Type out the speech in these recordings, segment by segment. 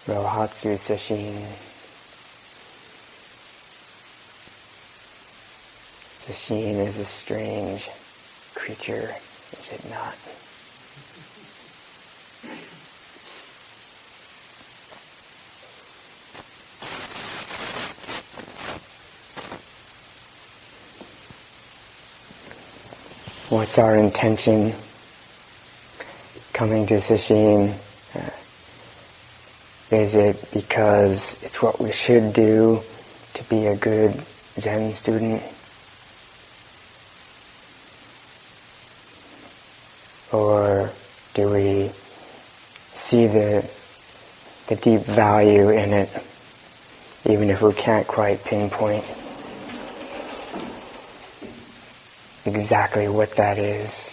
Rohatsu Sesshin. Sesshin is a strange creature, is it not? What's our intention coming to Sesshin? Is it because it's what we should do to be a good Zen student? Or do we see the deep value in it, even if we can't quite pinpoint exactly what that is?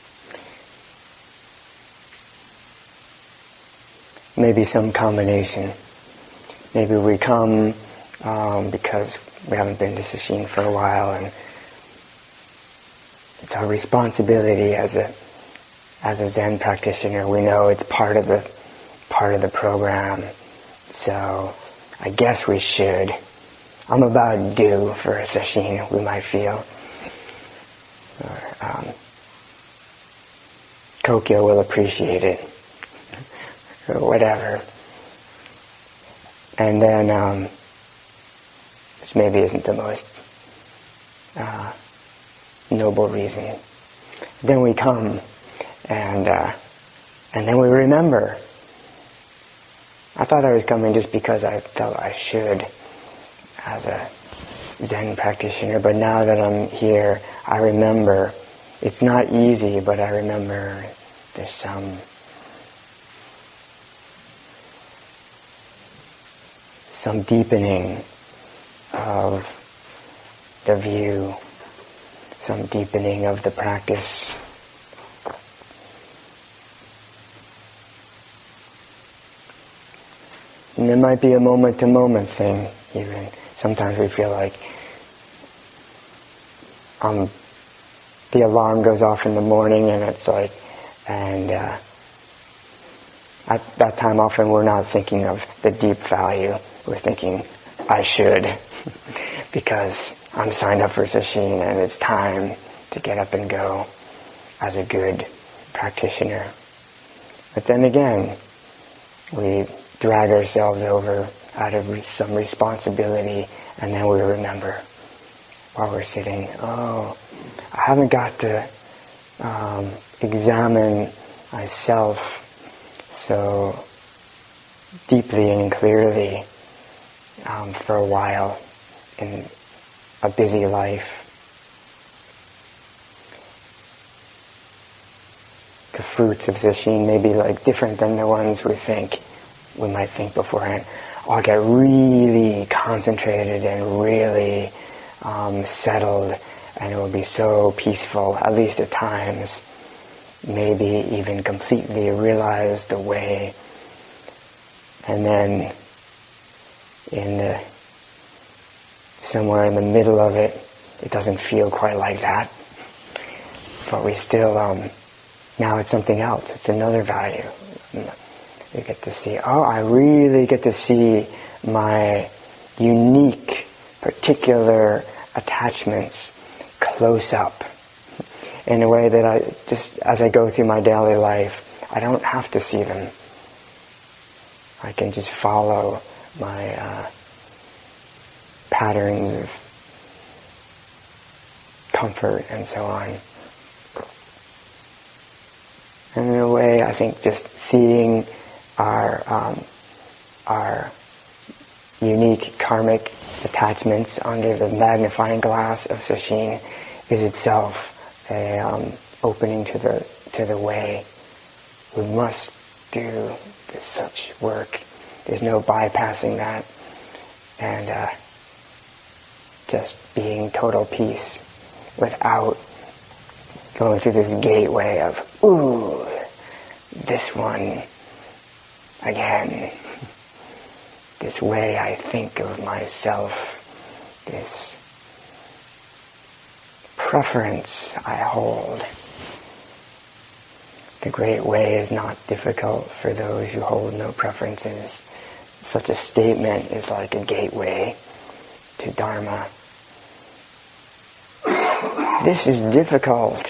Maybe some combination. Maybe we come because we haven't been to Sesshin for a while, and it's our responsibility as a Zen practitioner. We know it's part of the program, so I guess we should. I'm about due for a Sesshin, we might feel. Or Kokyo will appreciate it. Or whatever. And then, which maybe isn't the most noble reason. Then we come, and then we remember. I thought I was coming just because I felt I should as a Zen practitioner, but now that I'm here, I remember. It's not easy, but I remember there's some deepening of the view, some deepening of the practice. And it might be a moment-to-moment thing, even. Sometimes we feel like the alarm goes off in the morning, and it's like, and at that time often we're not thinking of the deep value. We're thinking, I should, because I'm signed up for Sesshin and it's time to get up and go as a good practitioner. But then again, we drag ourselves over out of some responsibility, and then we remember while we're sitting, I haven't got to examine myself so deeply and clearly for a while in a busy life. The fruits of Sesshin may be different than the ones we might think beforehand. I'll get really concentrated and really settled, and it will be so peaceful, at least at times, maybe even completely realize the way. And then somewhere in the middle of it, it doesn't feel quite like that. But we still, now it's something else. It's another value. You get to see, I really get to see my unique, particular attachments close up in a way that I just, as I go through my daily life, I don't have to see them. I can just follow my patterns of comfort and so on. And in a way, I think just seeing our unique karmic attachments under the magnifying glass of Sesshin is itself a opening to the way. We must do such work. There's no bypassing that, and just being total peace without going through this gateway of this one again, this way I think of myself, this preference I hold. The great way is not difficult for those who hold no preferences. such a statement is like a gateway to Dharma. This is difficult.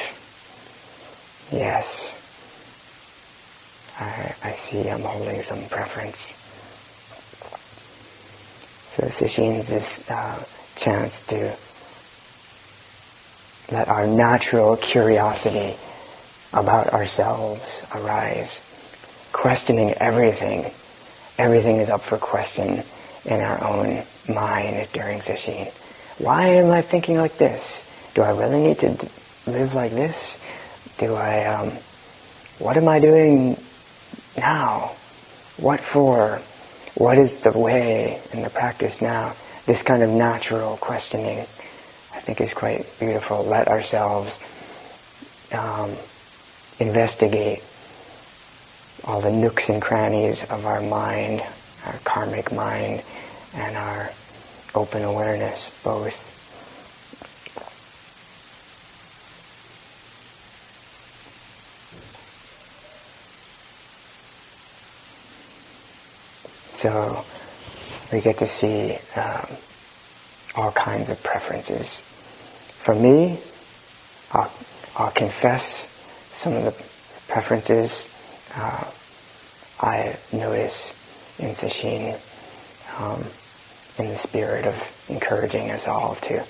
Yes. I see I'm holding some preference. So Sesshin's this chance to let our natural curiosity about ourselves arise, questioning everything. Everything is up for question in our own mind during Sesshin. Why am I thinking like this? Do I really need to live like this? What am I doing now? What for? What is the way in the practice now? This kind of natural questioning, I think, is quite beautiful. Let ourselves investigate all the nooks and crannies of our mind, our karmic mind, and our open awareness, both. So we get to see all kinds of preferences. For me, I'll confess some of the preferences I notice in Sesshin, in the spirit of encouraging us all to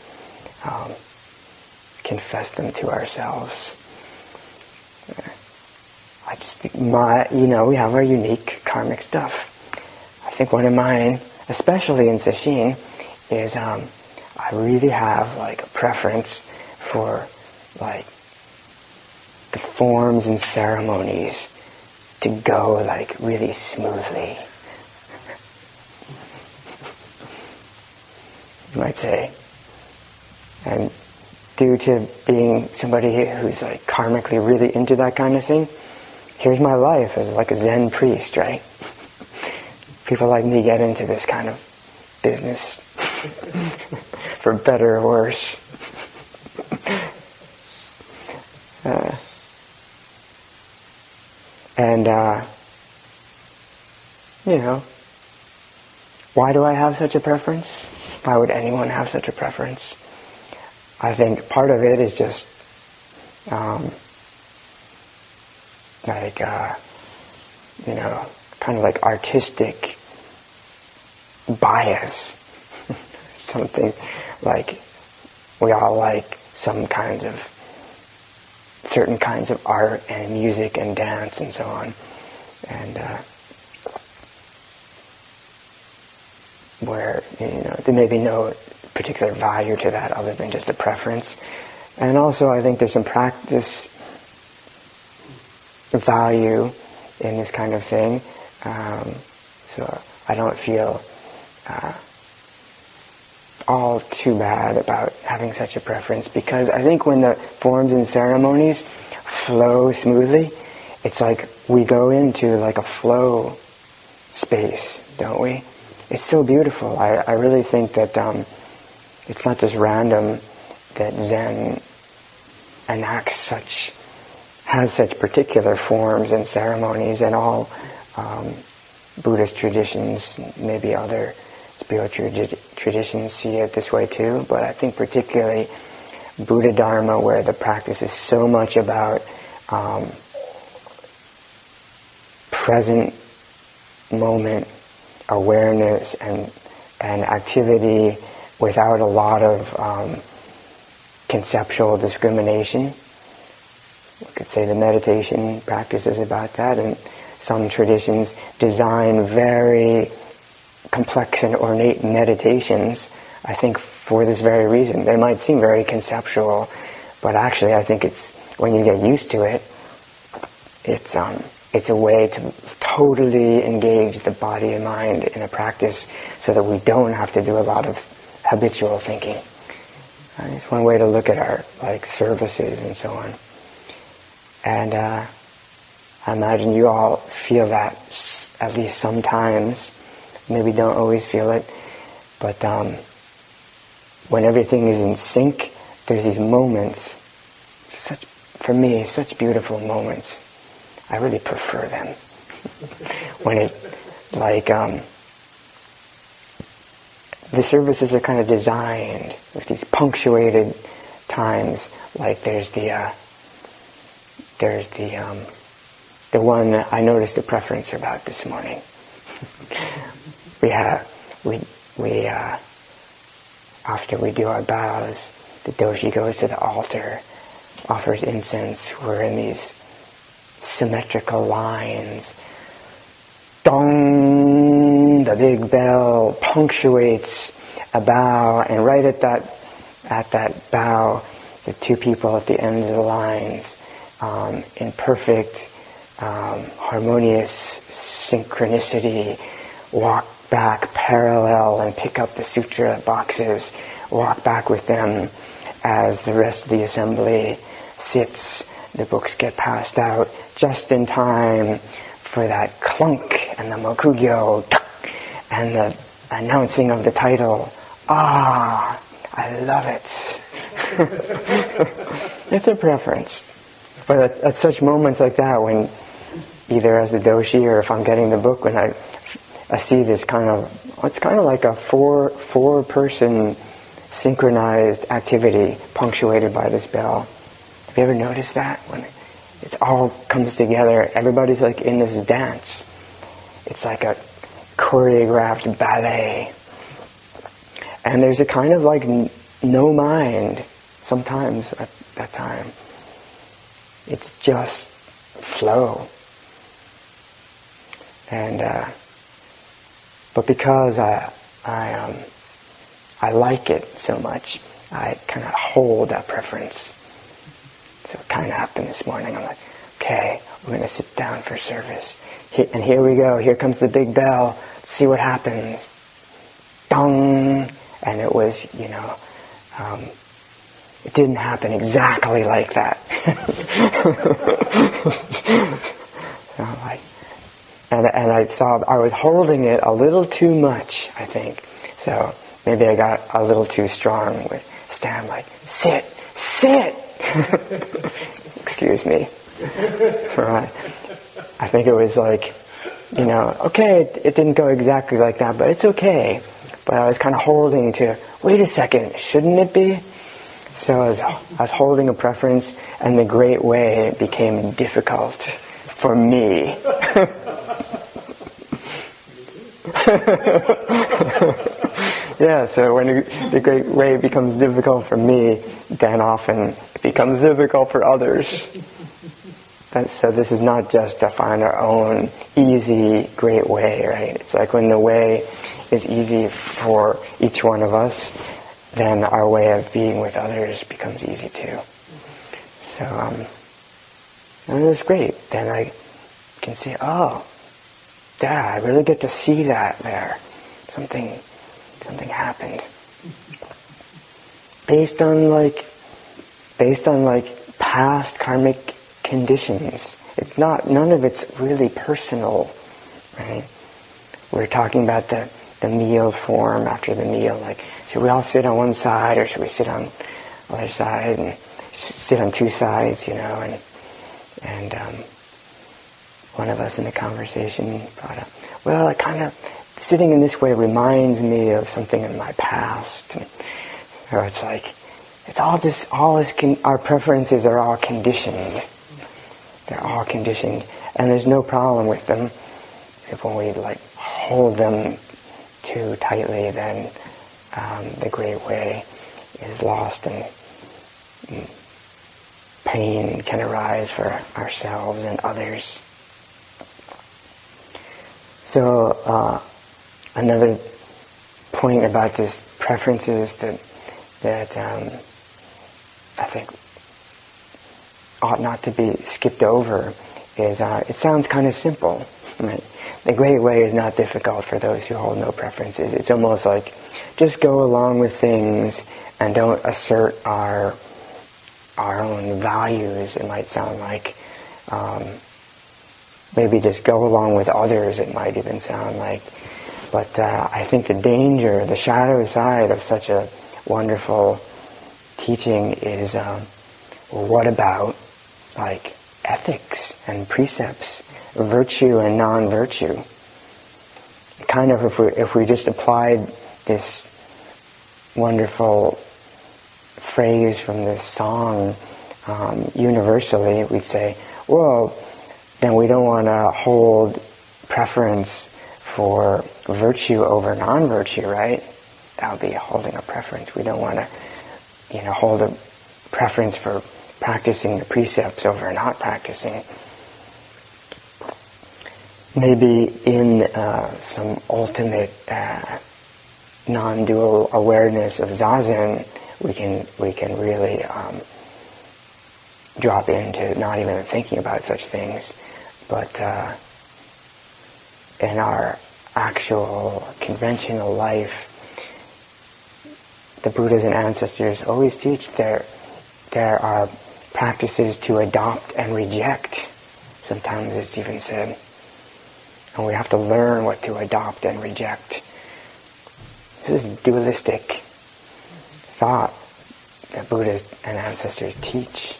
confess them to ourselves. I just think we have our unique karmic stuff. I think one of mine, especially in Sesshin, is I really have like a preference for like the forms and ceremonies to go like really smoothly. You might say. And due to being somebody who's like karmically really into that kind of thing, here's my life as like a Zen priest, right? People like me get into this kind of business for better or worse. Why do I have such a preference? Why would anyone have such a preference? I think part of it is just kind of like artistic bias. Something like we all like certain kinds of art and music and dance and so on. And where there may be no particular value to that other than just a preference. And also I think there's some practice value in this kind of thing. So I don't feel all too bad about having such a preference, because I think when the forms and ceremonies flow smoothly, it's like we go into like a flow space, don't we? It's so beautiful. I really think that it's not just random that Zen has such particular forms and ceremonies, and all Buddhist traditions, maybe other spiritual traditions see it this way too, but I think particularly Buddha Dharma, where the practice is so much about present moment awareness and activity without a lot of conceptual discrimination. You could say the meditation practice is about that, and some traditions design very complex and ornate meditations, I think, for this very reason. They might seem very conceptual, but actually I think it's, when you get used to it, it's a way to totally engage the body and mind in a practice so that we don't have to do a lot of habitual thinking. It's one way to look at our services and so on. And I imagine you all feel that at least sometimes. Maybe don't always feel it, but when everything is in sync, there's these moments, for me, such beautiful moments. I really prefer them. When it, the services are kind of designed with these punctuated times. Like there's the one I noticed a preference about this morning. we after we do our bows, the doshi goes to the altar, offers incense. We're in these symmetrical lines. Dong! The big bell punctuates a bow, and right at that bow, the two people at the ends of the lines, in perfect harmonious synchronicity, walk back parallel and pick up the sutra boxes, walk back with them as the rest of the assembly sits. The books get passed out just in time for that clunk and the mokugyo and the announcing of the title. Ah, I love it. It's a preference. But at such moments like that, when either as the doshi or if I'm getting the book, when I see this it's kind of like a four-person synchronized activity punctuated by this bell. Have you ever noticed that? When it all comes together, everybody's like in this dance. It's like a choreographed ballet. And there's a kind of like no mind sometimes at that time. It's just flow. And but because I like it so much, I kind of hold that preference. So it kind of happened this morning. I'm like, okay, we're going to sit down for service. And here we go. Here comes the big bell. Let's see what happens. Dong! And it was, it didn't happen exactly like that. So and I saw I was holding it a little too much, I think. So maybe I got a little too strong with Stan, like, sit! Excuse me. Right. I think it was like, okay, it didn't go exactly like that, but it's okay. But I was kind of holding to, wait a second, shouldn't it be? So I was holding a preference, and the great way became difficult for me. Yeah, so when the great way becomes difficult for me, then often it becomes difficult for others. And so this is not just to find our own easy, great way, right? It's like when the way is easy for each one of us, then our way of being with others becomes easy too. So, and it's great. Then I can see, oh, I really get to see that there. Something happened. Based on past karmic conditions. It's none of it's really personal, right? We're talking about the meal form after the meal, like, should we all sit on one side or should we sit on the other side, and sit on two sides, and one of us in the conversation brought up, well, sitting in this way reminds me of something in my past. Or it's like, our preferences are all conditioned. They're all conditioned. And there's no problem with them. If when we hold them too tightly, then the great way is lost, and pain can arise for ourselves and others. So, another point about this preferences that I think ought not to be skipped over is it sounds kind of simple. Right? The great way is not difficult for those who hold no preferences. It's almost like just go along with things and don't assert our own values. It might sound like maybe just go along with others. It might even sound like. But I think the danger, the shadow side of such a wonderful teaching is, what about ethics and precepts, virtue and non-virtue? Kind of if we just applied this wonderful phrase from this song, universally we'd say, well, then we don't want to hold preference for virtue over non-virtue, right? That would be holding a preference. We don't want to, hold a preference for practicing the precepts over not practicing. Maybe in some ultimate non-dual awareness of zazen, we can really drop into not even thinking about such things, but in our actual conventional life, the Buddhas and ancestors always teach there are practices to adopt and reject. Sometimes it's even said. And we have to learn what to adopt and reject. This is dualistic thought that Buddhas and ancestors teach.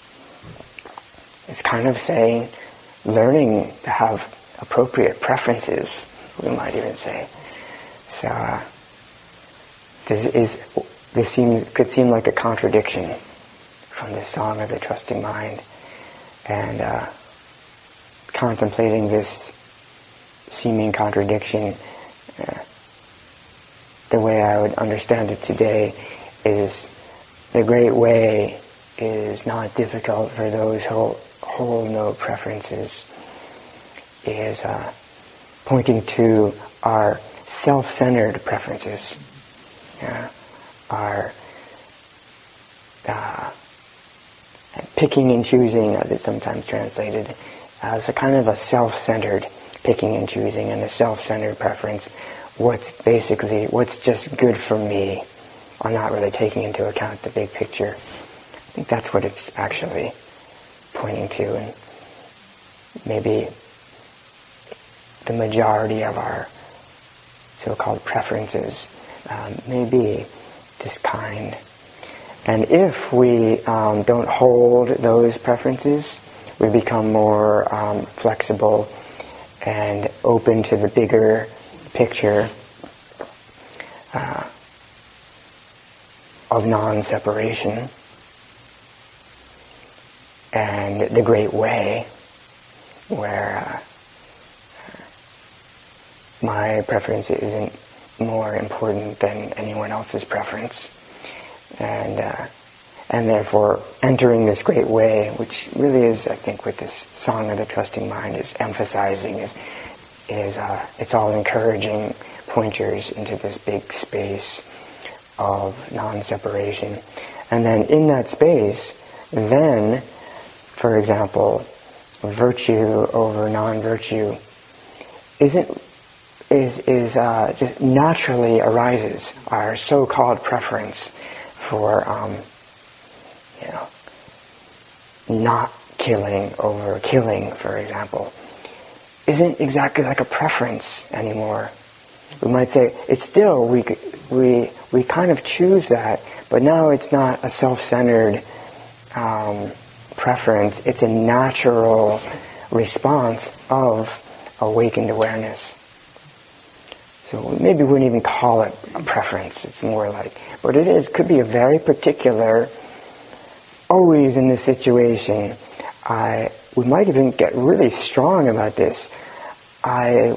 It's kind of saying, learning to have appropriate preferences, we might even say. So, this could seem like a contradiction from the Song of the Trusting Mind. And contemplating this seeming contradiction, the way I would understand it today is the great way is not difficult for those who hold no preferences, is pointing to our self-centered preferences, our picking and choosing, as it's sometimes translated, as a kind of a self-centered picking and choosing and a self-centered preference. What's just good for me. I'm not really taking into account the big picture. I think that's what it's actually pointing to, and maybe the majority of our so-called preferences may be this kind. And if we don't hold those preferences, we become more flexible and open to the bigger picture of non-separation and the great way, where my preference isn't more important than anyone else's preference, and therefore entering this great way, which really is, I think, what this Song of the Trusting Mind is emphasizing, is it's all encouraging pointers into this big space of non-separation. And then in that space, then, for example, virtue over non-virtue just naturally arises. Our so-called preference for not killing over killing, for example, isn't exactly like a preference anymore. We might say it's still we kind of choose that, but now it's not a self-centered preference. It's a natural response of awakened awareness. So maybe we wouldn't even call it a preference. It's more like, but it could be a very particular, always in this situation, we might even get really strong about this. I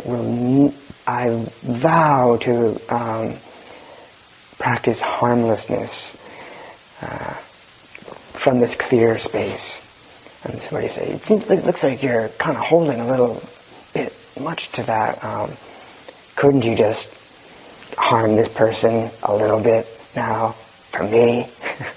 vow to practice harmlessness from this clear space. And somebody say, it looks like you're kind of holding a little bit much to that. Couldn't you just harm this person a little bit now for me?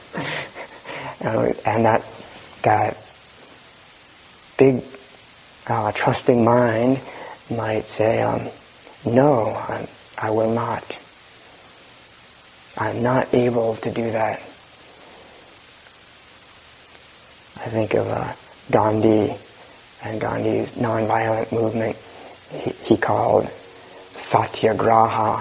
And that big trusting mind might say, no, I will not. I'm not able to do that. I think of Gandhi and Gandhi's nonviolent movement. He called Satyagraha.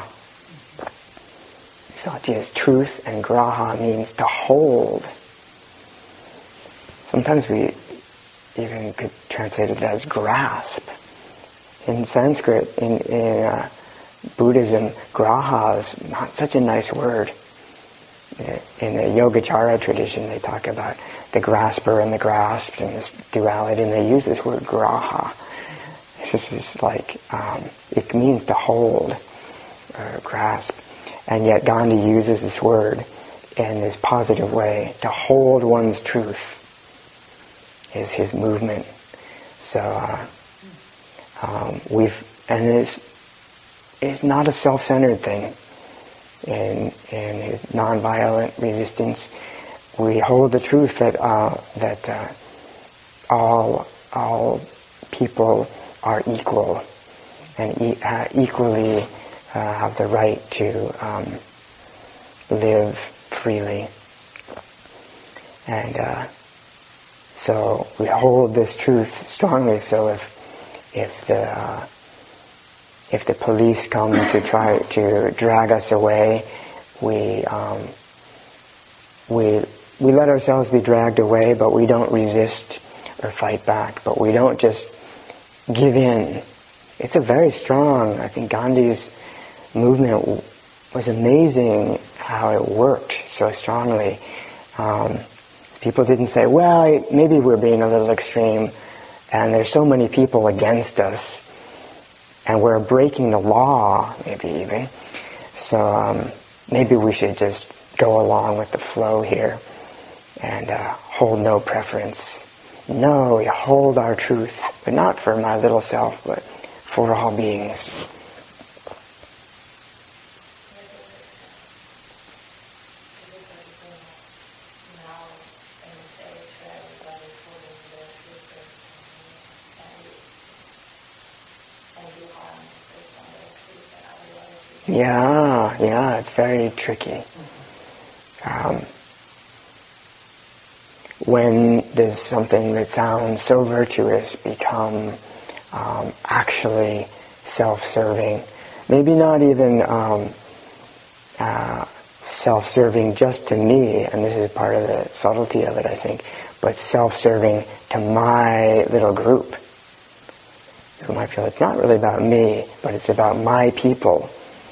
Satya is truth, and graha means to hold. Sometimes we even could translate it as grasp. In Sanskrit, in Buddhism, graha is not such a nice word. In the Yogacara tradition, they talk about the grasper and the grasped and this duality, and they use this word graha. This is like, it means to hold or grasp. And yet Gandhi uses this word in this positive way. To hold one's truth is his movement. So it's not a self-centered thing. In his non-violent resistance, we hold the truth that all people are equal and equally have the right to live freely. And so we hold this truth strongly. So if the police come to try to drag us away, we let ourselves be dragged away, but we don't resist or fight back. But we don't just give in. It's a very strong, I think Gandhi's movement was amazing how it worked so strongly. People didn't say, well, maybe we're being a little extreme and there's so many people against us and we're breaking the law, maybe even. So maybe we should just go along with the flow here and hold no preference. No, we hold our truth, but not for my little self, but for all beings. Yeah, it's very tricky. When does something that sounds so virtuous become actually self-serving? Maybe not even self-serving just to me, and this is part of the subtlety of it, I think, but self-serving to my little group, who might feel it's not really about me, but it's about my people,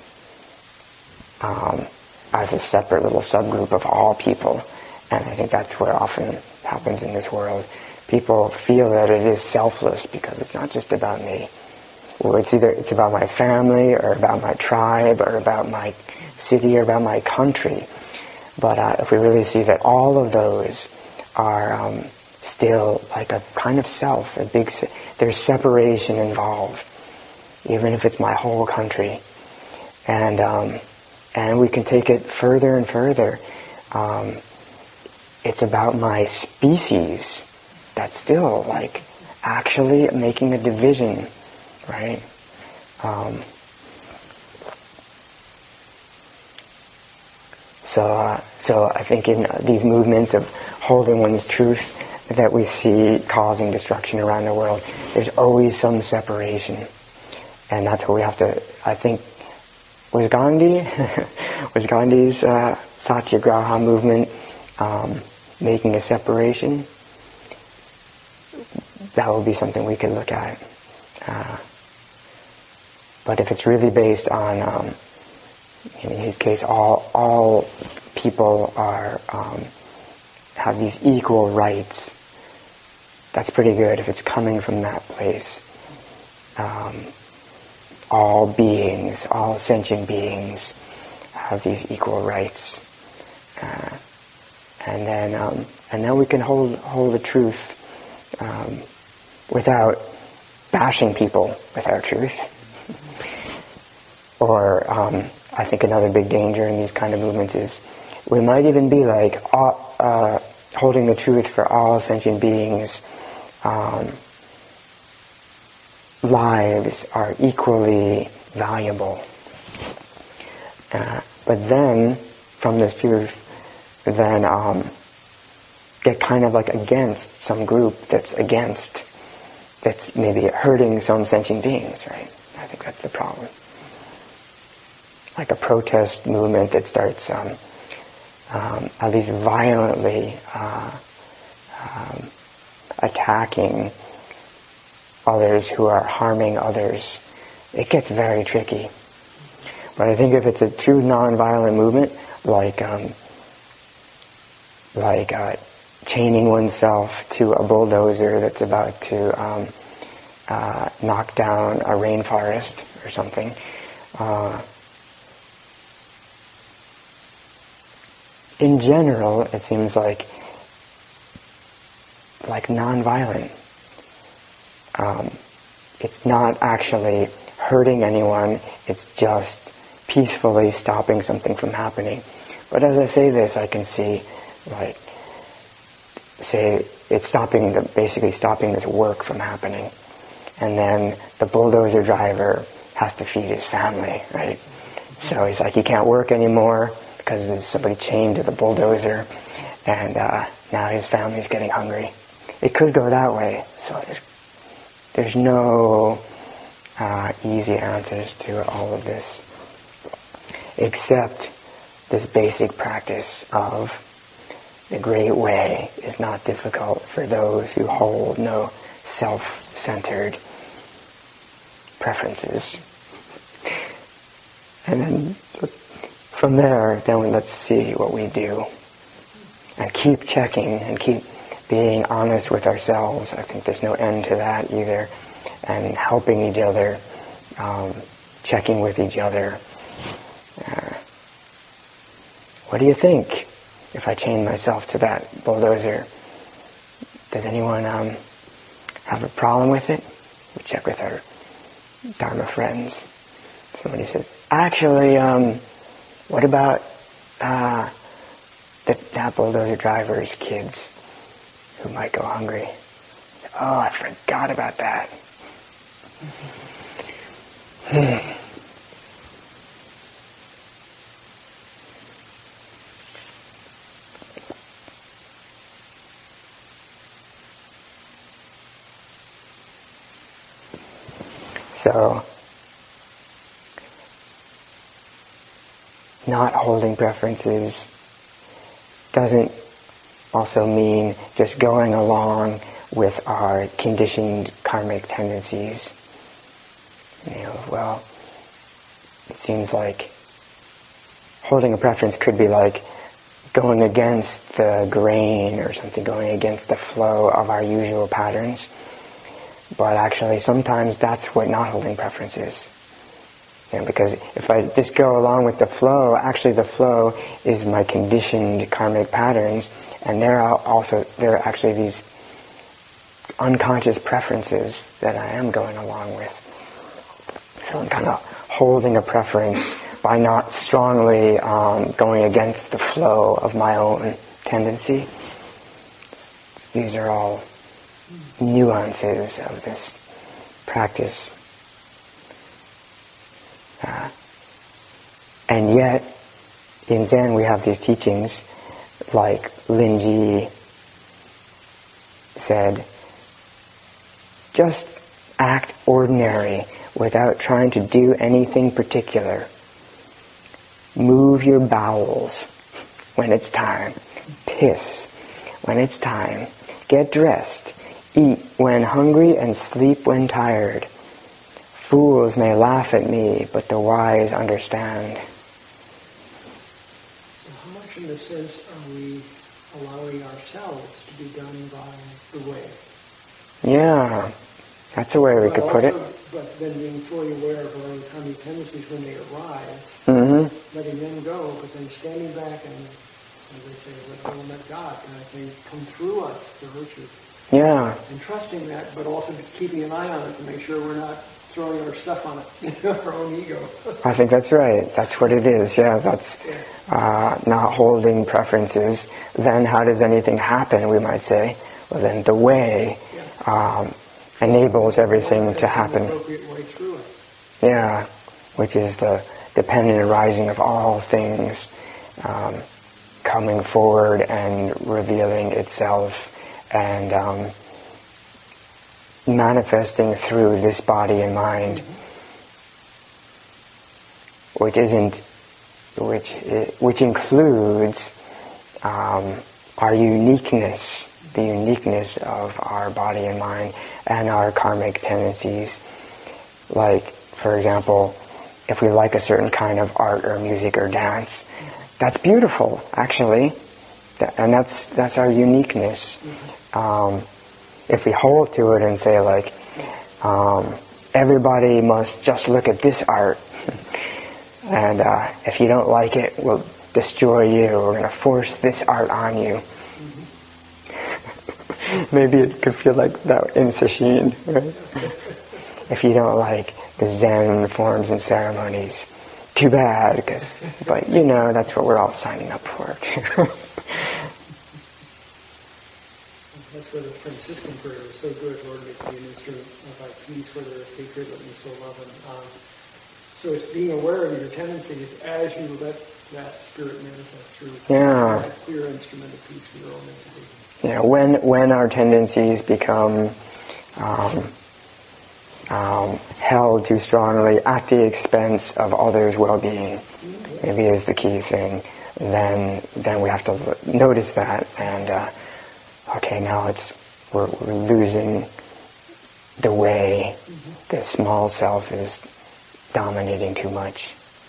as a separate little subgroup of all people. And I think that's what often happens in this world. People feel that it is selfless because it's not just about me. Well, it's about my family or about my tribe or about my city or about my country. But if we really see that all of those are still like a kind of self, there's separation involved, even if it's my whole country. And we can take it further and further. It's about my species. That's still like actually making a division, right? So I think in these movements of holding one's truth that we see causing destruction around the world, there's always some separation. And that's what we have to, I think, was Gandhi's Satyagraha movement making a separation? That would be something we could look at. But if it's really based on, in his case, all people are have these equal rights, that's pretty good if it's coming from that place. All beings, all sentient beings have these equal rights. And then we can hold the truth without bashing people with our truth. Or I think another big danger in these kind of movements is we might even be like holding the truth for all sentient beings. Lives are equally valuable. But then, from this truth, then get kind of like against some group that's maybe hurting some sentient beings, right? I think that's the problem. Like a protest movement that starts at least violently attacking others who are harming others, it gets very tricky. But I think if it's a true non-violent movement, like like chaining oneself to a bulldozer that's about to knock down a rainforest or something. In general, it seems like nonviolent. It's not actually hurting anyone, it's just peacefully stopping something from happening. But as I say this, I can see, say, it's basically stopping this work from happening. And then the bulldozer driver has to feed his family, right? So he's like, he can't work anymore because there's somebody chained to the bulldozer, and now his family's getting hungry. It could go that way. So there's no easy answers to all of this, except this basic practice of the great way is not difficult for those who hold no self-centered preferences. And then from there, then let's see what we do. And keep checking and keep being honest with ourselves. I think there's no end to that either. And helping each other, checking with each other. What do you think if I chain myself to that bulldozer? Does anyone have a problem with it? We check with our Dharma friends. Somebody says, actually, what about that bulldozer driver's kids who might go hungry? Oh, I forgot about that. So, not holding preferences doesn't also mean just going along with our conditioned karmic tendencies. Well, it seems like holding a preference could be like going against the grain or something, going against the flow of our usual patterns. But actually, sometimes that's what not holding preference is. Because if I just go along with the flow, actually the flow is my conditioned karmic patterns, and there are actually these unconscious preferences that I am going along with. So I'm kind of holding a preference by not strongly going against the flow of my own tendency. These are all nuances of this practice. And yet, in Zen we have these teachings, like Linji said, just act ordinary without trying to do anything particular. Move your bowels when it's time. Piss when it's time. Get dressed. Eat when hungry and sleep when tired. Fools may laugh at me, but the wise understand. How much in a sense are we allowing ourselves to be done by the way? Yeah, that's a way we could put it. But then being fully aware of our own karmic tendencies when they arise, letting them go, but then standing back and, as they say, let God, and I think, come through us, the virtues. Yeah. And trusting that, but also keeping an eye on it to make sure we're not throwing our stuff on it, our own ego. I think that's right. That's what it is. Yeah, that's not holding preferences. Then how does anything happen, we might say? Well, then the way enables everything to happen. The appropriate way through it. Yeah, which is the dependent arising of all things coming forward and revealing itself and manifesting through this body and mind, which includes our uniqueness, the uniqueness of our body and mind and our karmic tendencies. Like, for example, if we like a certain kind of art or music or dance, that's beautiful, actually. And that's our uniqueness. If we hold to it and say like, everybody must just look at this art, and if you don't like it, we'll destroy you. We're going to force this art on you. Maybe it could feel like that in Sesshin, right? If you don't like the Zen forms and ceremonies, too bad, but that's what we're all signing up for. That's where the Franciscan prayer is so good. Lord, make me an instrument of thy peace, where there is hatred, let me so love them. So it's being aware of your tendencies as you let that spirit manifest through. Yeah. That clear instrument of peace for your own entity. Yeah, when our tendencies become held too strongly at the expense of others' well-being, maybe is the key thing. Then we have to notice that and okay, now we're losing the way the small self is dominating too much.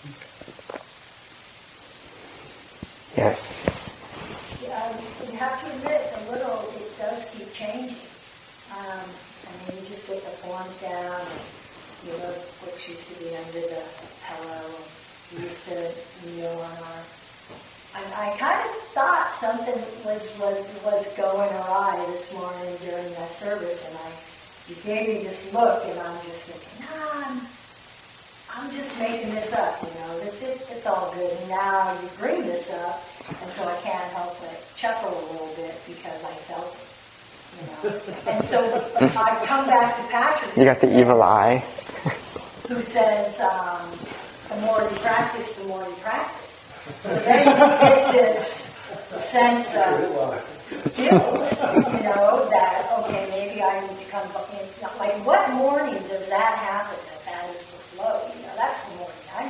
Yes. You have to admit, a little, it does keep changing. You just get the forms down, and books used to be under the pillow, we used to kneel on our... I kind of thought something was going awry this morning during that service, and you gave me this look, and I'm just thinking, I'm just making this up, it's all good. And now you bring this up, and so I can't help but chuckle a little bit because I felt it. And so I come back to Patrick. You got the evil eye. Who says, the more you practice, the more you practice. So then you get this sense of guilt, that, okay, maybe I need to come in. Like, what morning does that happen, that is the flow? That's the morning I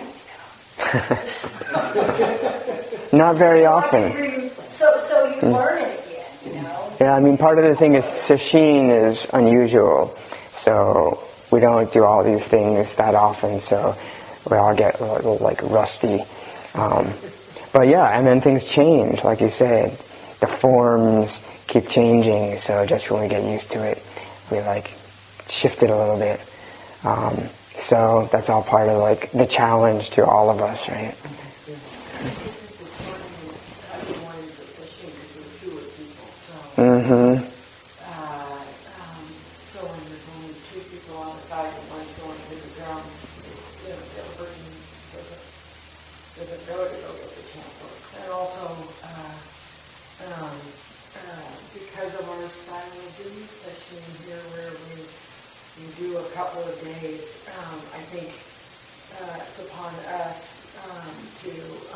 need to come. Not very often. So you learn it again, Yeah, part of the thing is Sesshin is unusual. So we don't do all these things that often, so we all get a little rusty. But yeah, and then things change, like you said. The forms keep changing, so just when we get used to it, we shift it a little bit. So that's all part of the challenge to all of us, right? Mm-hmm. So when there's only two people on the side and one's going to the drum, the person doesn't know to go get the chant books. And also, because of our style of doing session here, where we do a couple of days, I think it's upon us to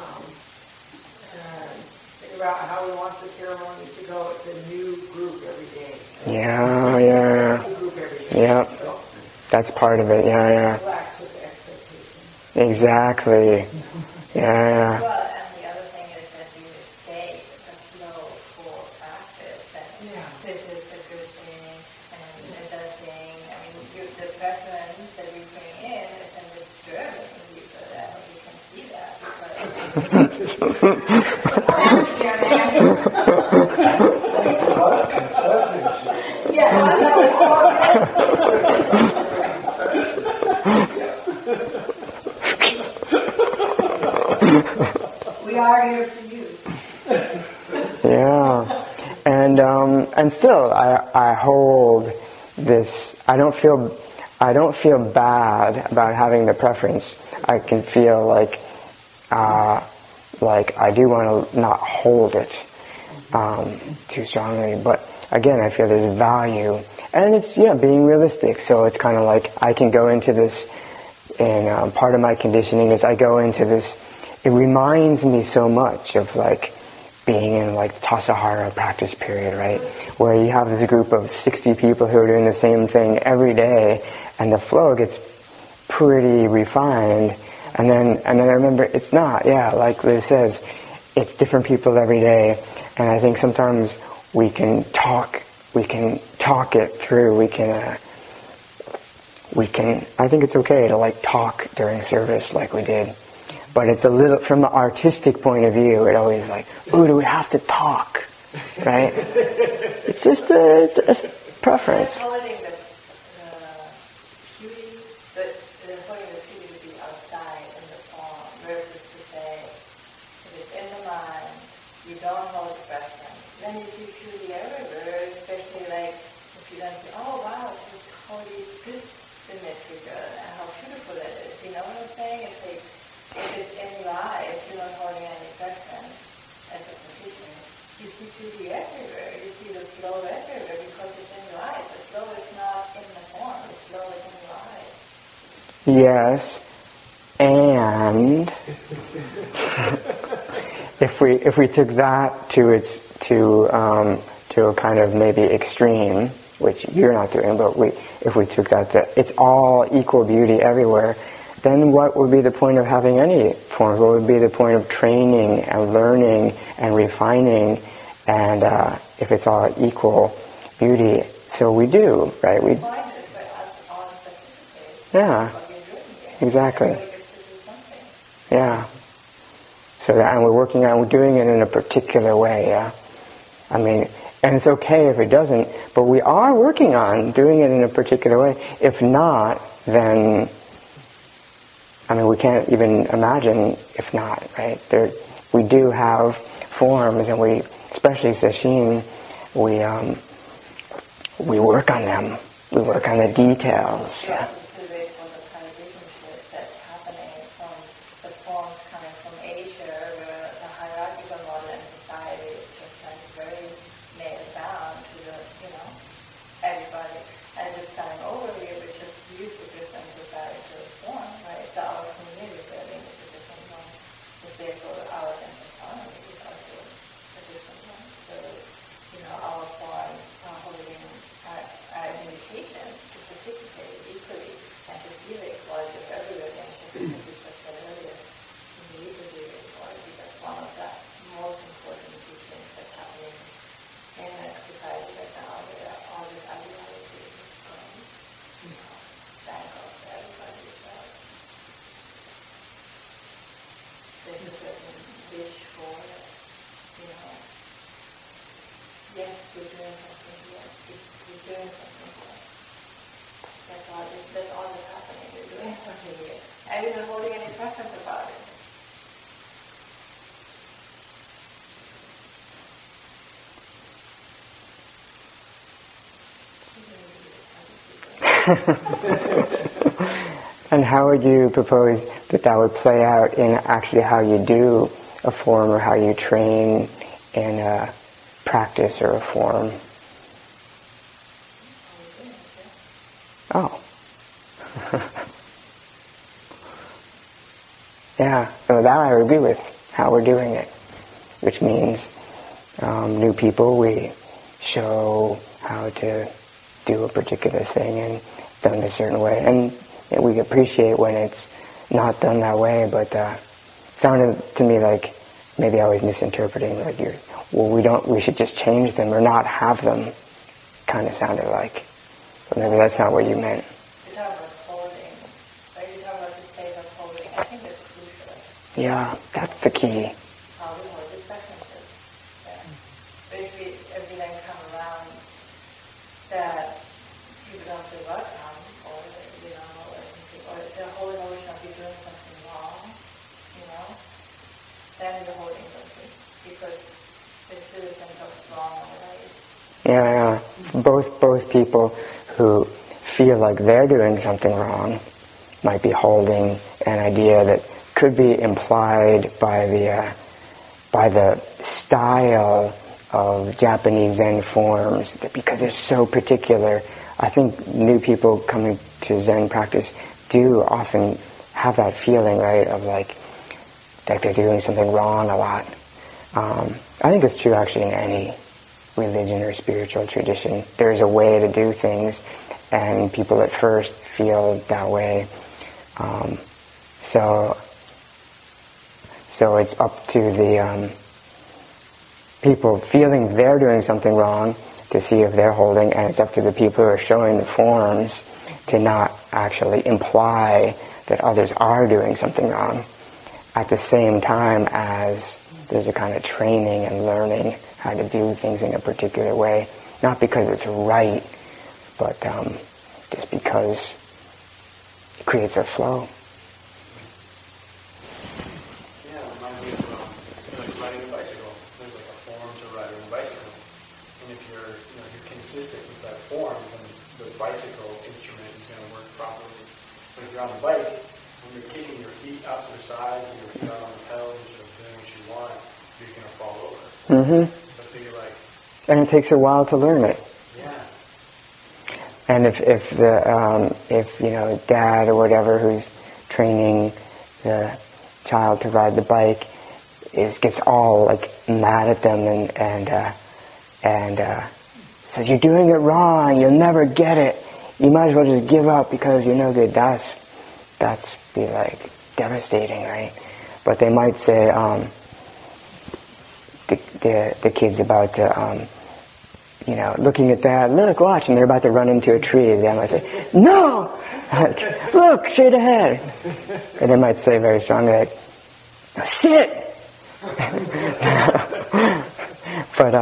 figure out how we want the ceremonies to go. It's a new group every day. Yeah. New group every day. Yeah. So, that's part of it. Yeah. relax with the expectations. Exactly. Yeah. Well, and the other thing is that you stay the flow for practice. And this is a good thing, and the thing. The veterans that we bring in is in this German, so that you can see that. We are here for you. Yeah. And still I hold this. I don't feel bad about having the preference. I can feel like I do want to not hold it too strongly, but again, I feel there's value, and it's being realistic. So it's kind of like I can go into this, and part of my conditioning is I go into this. It reminds me so much of being in the Tassajara practice period, right, where you have this group of 60 people who are doing the same thing every day, and the flow gets pretty refined. And then I remember it's not, like Liz says, it's different people every day, and I think sometimes we can talk it through, I think it's okay to talk during service like we did. But it's a little, from an artistic point of view, it always like, ooh, do we have to talk? Right? It's just a preference. Holding the beauty, holding the beauty to be outside in the form, versus to say, if it's in the mind, you don't hold expression. Then you see beauty everywhere, especially like if you don't say, oh wow, she's holding this symmetry good, and how beautiful it is. You know what I'm saying? It's like, if it's in your eye, if you're not holding any expression as a practitioner, you see beauty everywhere. You see the flow everywhere because it's in your eyes. The flow is not in the form. The flow is in your eyes. Yes, and if we took that to a kind of maybe extreme, which you're not doing, but if we took that it's all equal beauty everywhere, then what would be the point of having any forms? What would be the point of training and learning and refining? And if it's all equal beauty, so we do, right? Yeah, exactly. Yeah. So that, and we're doing it in a particular way. Yeah. I mean, and it's okay if it doesn't, but we are working on doing it in a particular way. If not, then, I mean, we can't even imagine if not, right? We do have forms, and especially sesshin, we work on them. We work on the details. Yeah. That's all that's happening. You're doing something here. And you're not holding any preference about it. And how would you propose that would play out in actually how you do a form, or how you train in a practice or a form? Oh. Yeah, so that I agree with, how we're doing it. Which means new people, we show how to do a particular thing and done a certain way. And we appreciate when it's not done that way, but it sounded to me like maybe I was misinterpreting, like we should just change them or not have them, kind of sounded like. But maybe that's not what you meant. You're talking about holding. Are you talking about the state of holding? I think that's crucial. Yeah, that's the key. How we hold the preferences. Yeah. But if we then come around that people don't feel welcome, or the whole notion of you doing something wrong, then you're holding something, because there's still a sense of wrong and right. Yeah. Both people who feel like they're doing something wrong might be holding an idea that could be implied by the style of Japanese Zen forms, that because they're so particular. I think new people coming to Zen practice do often have that feeling, right, of like that they're doing something wrong a lot. I think it's true actually in any religion or spiritual tradition. There's a way to do things, and people at first feel that way. So it's up to the people feeling they're doing something wrong to see if they're holding, and it's up to the people who are showing the forms to not actually imply that others are doing something wrong. at the same time as there's a kind of training and learning how to do things in a particular way. Not because it's right, but just because it creates a flow. Yeah, it reminds me of like riding a bicycle. There's like a form to riding a bicycle. And if you're consistent with that form, then the bicycle instrument is going to work properly. But if you're on the bike, when you're kicking your feet out to the side, and your feet out on the pedals, instead of doing what you want, you're going to fall over. Mm-hmm. So I figure like... And it takes a while to learn it. Yeah. And if dad or whatever who's training the child to ride the bike gets all like mad at them and says, "You're doing it wrong. You'll never get it. You might as well just give up because you're no good." That's be like devastating, right? But they might say the kid's about to looking at that, look, watch, and they're about to run into a tree. They might say, "No! Look, straight ahead." And they might say very strongly, like, "Now sit!" But,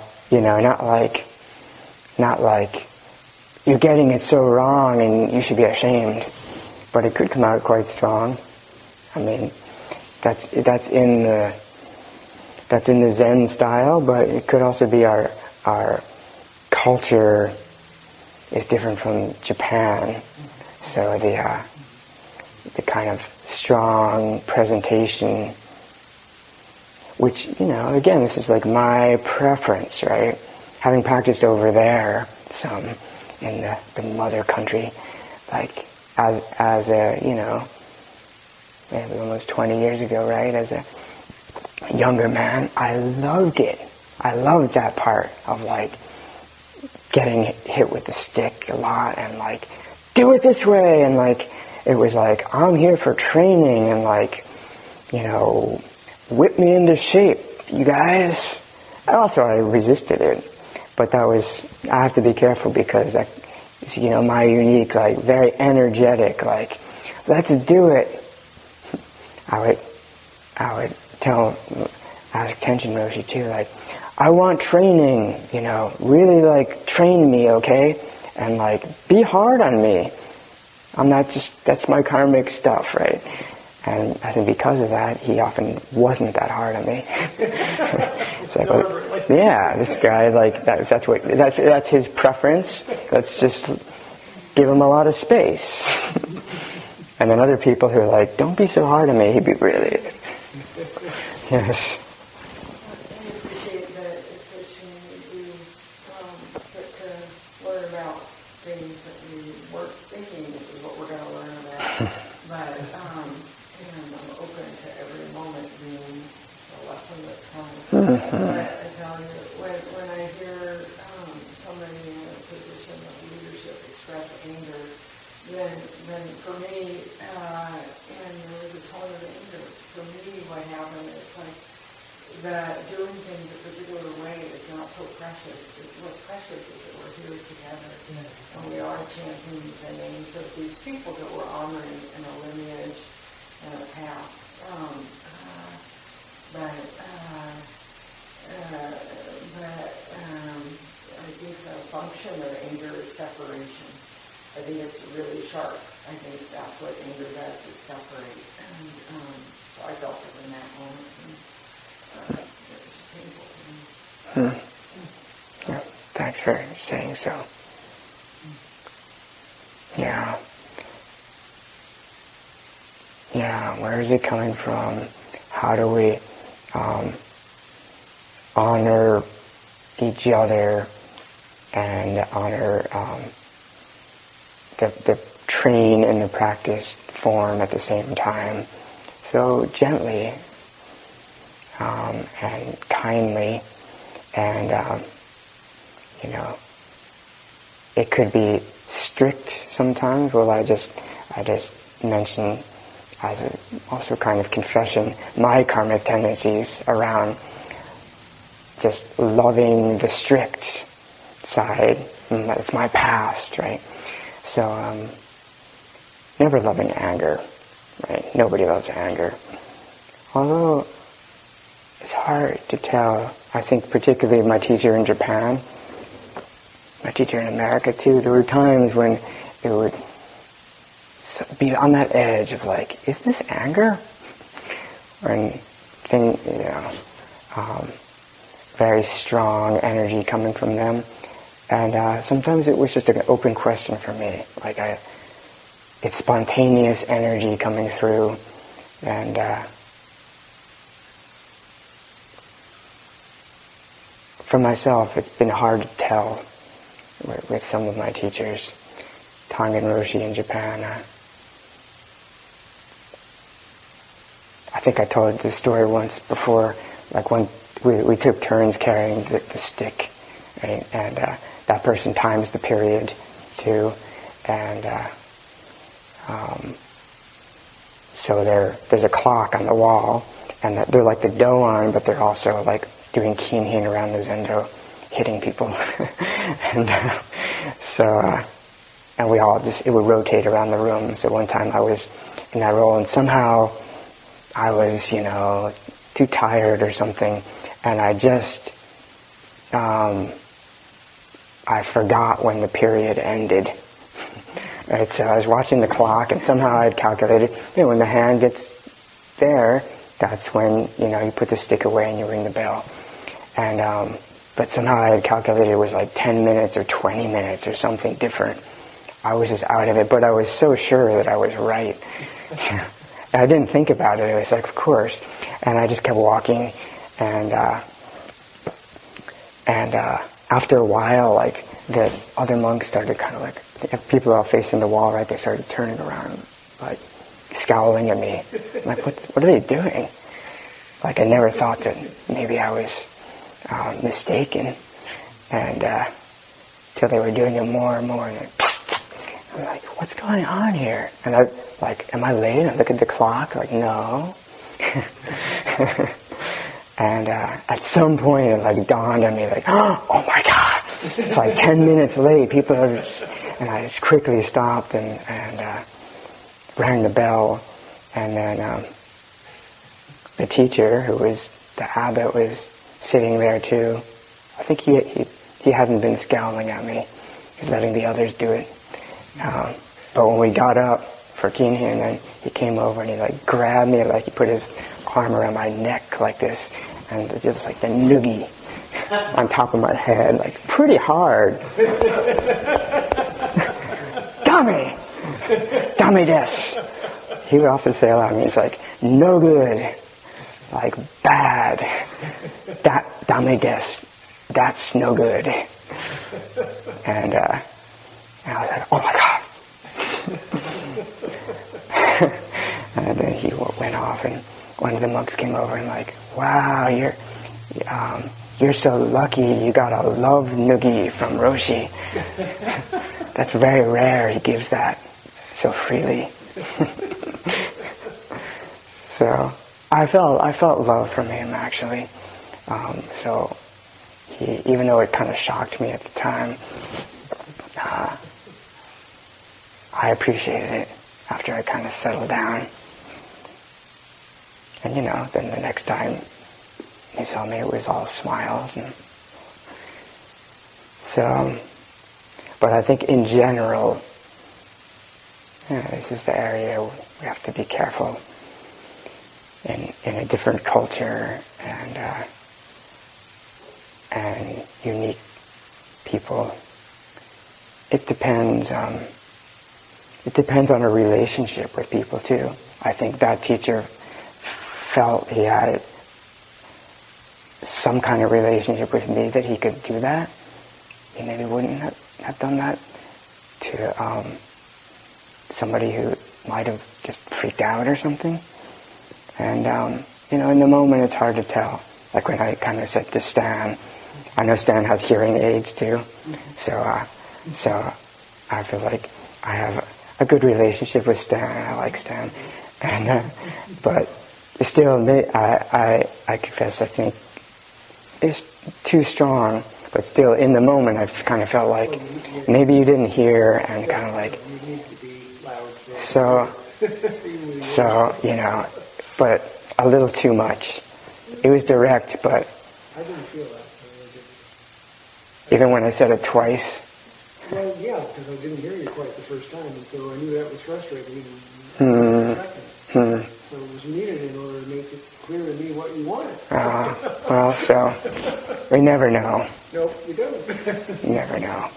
not like, "You're getting it so wrong and you should be ashamed." But it could come out quite strong. I mean, that's in the Zen style, but it could also be our culture is different from Japan, so the kind of strong presentation, which again, this is like my preference, right? Having practiced over there some in the mother country, like as a maybe almost 20 years ago, right? As a younger man, I loved it. I loved that part of like getting hit with the stick a lot and like, do it this way, and like it was like, I'm here for training and like, whip me into shape, you guys. And also I resisted it, but I have to be careful because that is, my unique, like very energetic, like, let's do it. I would tell Kenshin Roshi too, like, I want training, really like train me, okay? And like, be hard on me. I'm not just, that's my karmic stuff, right? And I think because of that, he often wasn't that hard on me. It's like, yeah, this guy, like, that's his preference. Let's just give him a lot of space. And then other people who are like, don't be so hard on me, he'd be really, yes. But I tell you, when I hear somebody in a position of leadership express anger, then for me, and there was a tone of anger, for me what happened is like that doing things a particular way is not so precious. What's precious is that we're here together, and we are chanting the names of these people that we're honoring in a lineage and a past. But I think the function of anger is separation. I think it's really sharp. I think that's what anger does, is separate. And so I felt it in that moment. And, it was painful to me. Yeah, thanks for saying so. Yeah. Yeah, where is it coming from? How do we honor each other and honor the train and the practice form at the same time? So gently and kindly, and it could be strict sometimes. Well, I just mentioned as also kind of confession my karmic tendencies around just loving the strict side. That's my past, right? So never loving anger, right? Nobody loves anger. although it's hard to tell, I think particularly my teacher in Japan, my teacher in America too, there were times when it would be on that edge of like, is this anger? Or very strong energy coming from them. And sometimes it was just an open question for me. Like it's spontaneous energy coming through. And for myself, it's been hard to tell with some of my teachers. Tangen Roshi in Japan. I think I told this story once before, like when we took turns carrying the stick, right? And that person times the period too, and so there's a clock on the wall, and they're like the doan, but they're also like doing kinhin around the zendo, hitting people, and and we all it would rotate around the room. So one time I was in that role, and somehow I was, too tired or something, and I just, I forgot when the period ended. Right, so I was watching the clock, and somehow I had calculated, when the hand gets there, that's when, you put the stick away and you ring the bell. And, but somehow I had calculated it was like 10 minutes or 20 minutes or something different. I was just out of it, but I was so sure that I was right. I didn't think about it. I was like, of course. And I just kept walking. And after a while, like, the other monks started kind of like, people all facing the wall, right? They started turning around, like, scowling at me. I'm like, what are they doing? Like, I never thought that maybe I was mistaken. And till they were doing it more and more. And I'm like, what's going on here? And I like, am I late? I look at the clock, like, no. And at some point it like dawned on me, like, oh my God, it's like 10 minutes late. People are just, and I just quickly stopped and rang the bell. And then the teacher, who was the abbot, was sitting there too. I think he hadn't been scowling at me. He was letting the others do it. But when we got up for kinhin, then he came over and he like grabbed me, like he put his arm around my neck like this, and it was like the noogie on top of my head, like pretty hard. Dame desu. He would often say aloud to me, he's like, no good, like bad, dame desu, that's no good. And I was like, oh my God. And then he went off, and one of the monks came over and like, wow, you're so lucky you got a love noogie from Roshi. That's very rare, he gives that so freely. So I felt love from him actually. So even though it kind of shocked me at the time, I appreciated it after I kind of settled down. And then the next time he saw me, it was all smiles. And so, but I think in general, this is the area we have to be careful in a different culture and unique people. It depends on a relationship with people too. I think that teacher felt he had some kind of relationship with me that he could do that. He maybe wouldn't have done that to somebody who might have just freaked out or something. And in the moment it's hard to tell. Like when I kind of said to Stan, I know Stan has hearing aids too, so I feel like I have a good relationship with Stan. I like Stan, and but still, I confess I think it's too strong. But still, in the moment, I kind of felt like maybe you didn't hear, and kind of like so But a little too much. It was direct, but I didn't feel that. even when I said it twice. Well, yeah, because I didn't hear you quite the first time, and so I knew that was frustrating. And second, so it was needed in order to make it clear to me what you wanted. Well, so we never know. Nope, you don't. You never know.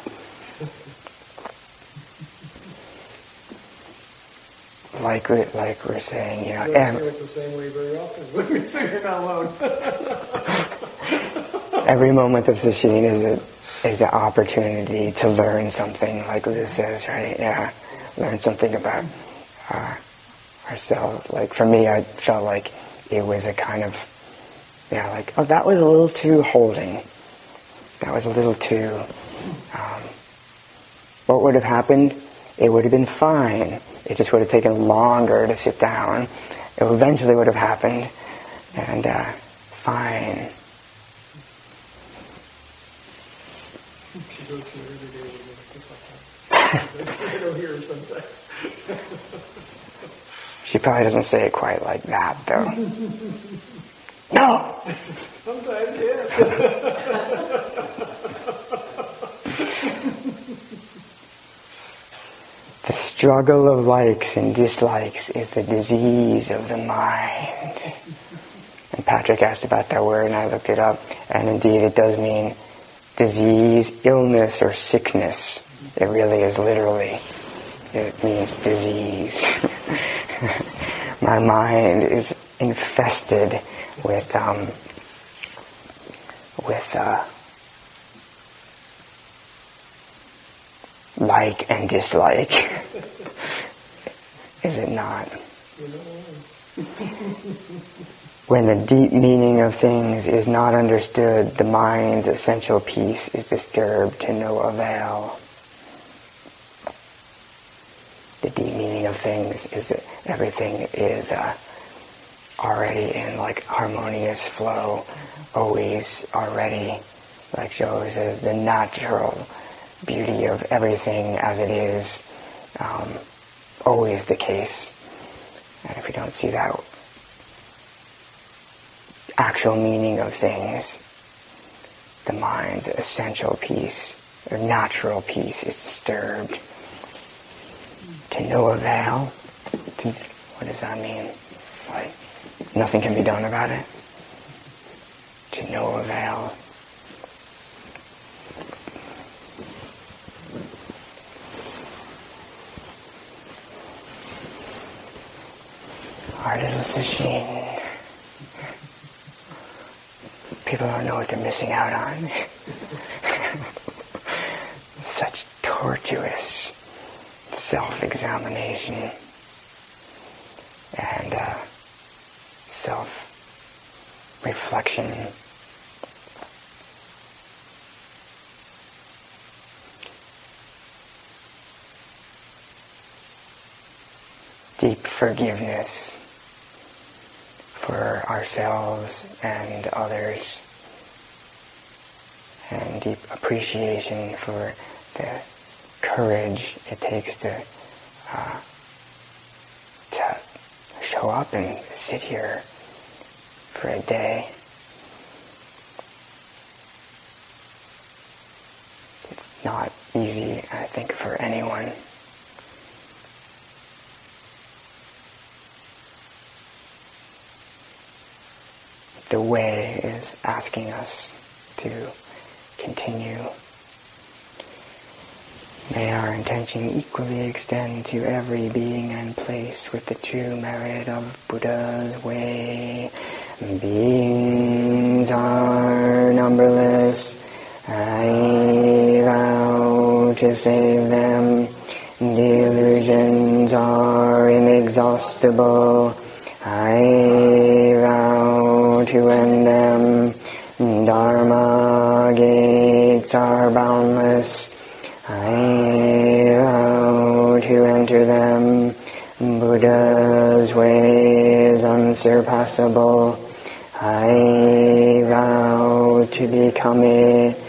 Like we're saying, You don't feel it's the same way very often. Let me figure it out alone. every moment of sesshin is an opportunity to learn something, like Liz says, right? Yeah, learn something about ourselves. Like for me, I felt like it was a kind of, like, oh, that was a little too holding. That was a little too. What would have happened? It would have been fine. It just would have taken longer to sit down. It eventually would have happened, and fine. She goes here every day with me, just like that. I don't hear her sometimes. She probably doesn't say it quite like that, though. No! Sometimes, yes. The struggle of likes and dislikes is the disease of the mind. And Patrick asked about that word, and I looked it up, and indeed it does mean disease, illness, or sickness. It really is literally. It means disease. My mind is infested with like and dislike. Is it not? When the deep meaning of things is not understood, the mind's essential peace is disturbed to no avail. The deep meaning of things is that everything is already in like harmonious flow, always already, like Joe says, the natural beauty of everything as it is, always the case. And if we don't see that actual meaning of things, the mind's essential peace, or natural peace, is disturbed. To no avail. What does that mean? Like, nothing can be done about it? To no avail. Our little sesshin. People don't know what they're missing out on. Such tortuous self-examination and self-reflection. Deep forgiveness for ourselves and others, and deep appreciation for the courage it takes to show up and sit here for a day. It's not easy, I think, for anyone. The way is asking us to continue. May our intention equally extend to every being and place with the true merit of Buddha's way. Beings are numberless. I vow to save them. Delusions are inexhaustible. I vow to end them. Dharma gates are boundless. I vow to enter them. Buddha's way is unsurpassable. I vow to become it.